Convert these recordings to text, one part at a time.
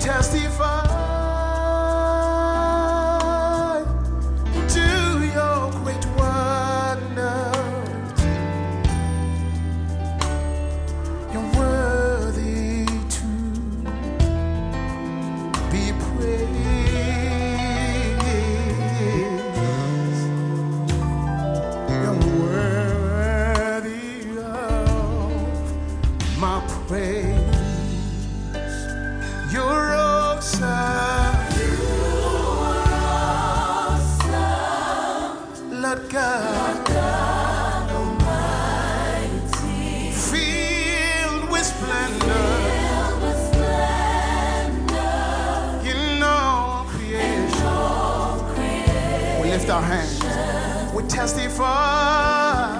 testify to your great wonders. You're worthy to be praised. You're worthy of my praise. You're awesome. Lord God Almighty, filled with splendor, in all creation. We lift our hands. We testify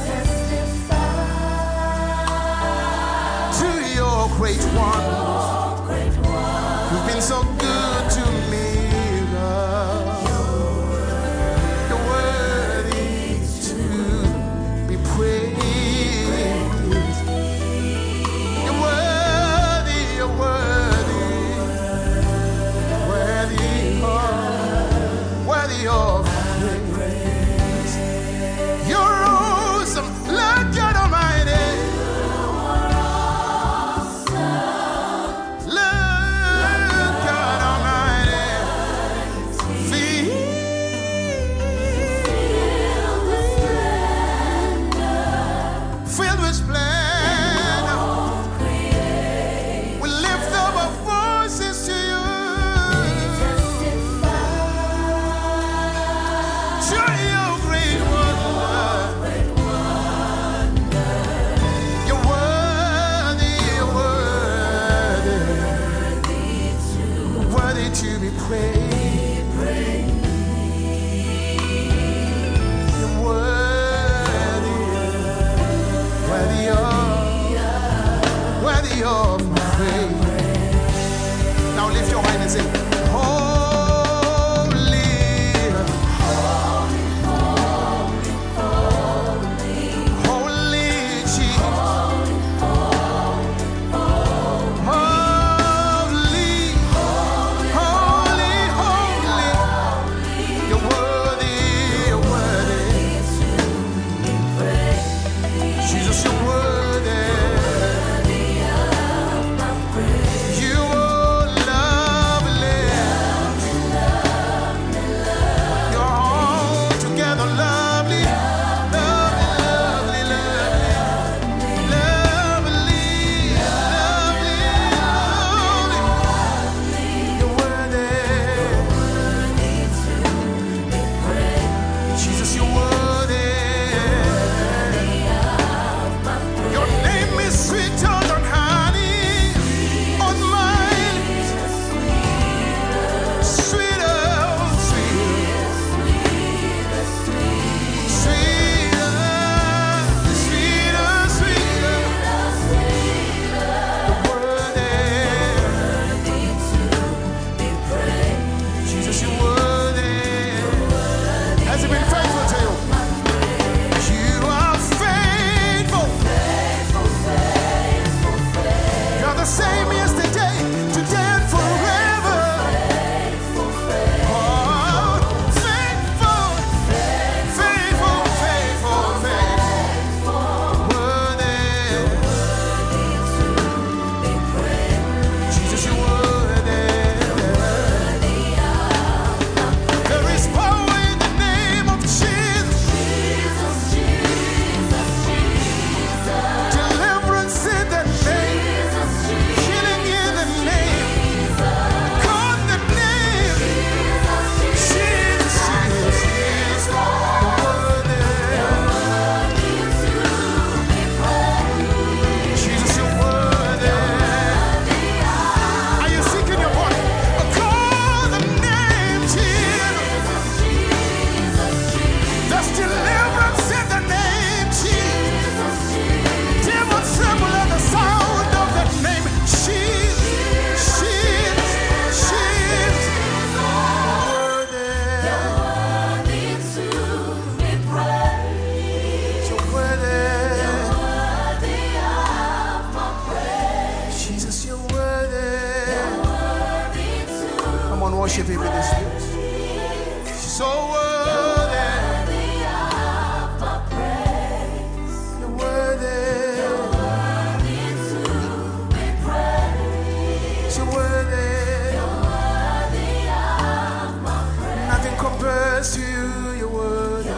to your great wonders. You've been so good to me, God. You're worthy to be praised. You're worthy, you're worthy, worthy of praise. You're awesome, Lord God Almighty. Worship him in this place. So worthy. You're worthy. So worthy. Nothing compares to you. You're worthy.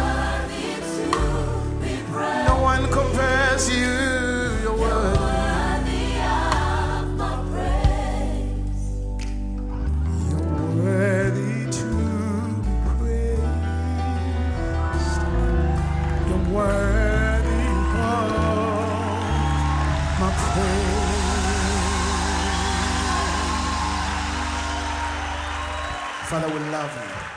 No one compares to you. You're worthy. Father, we love you.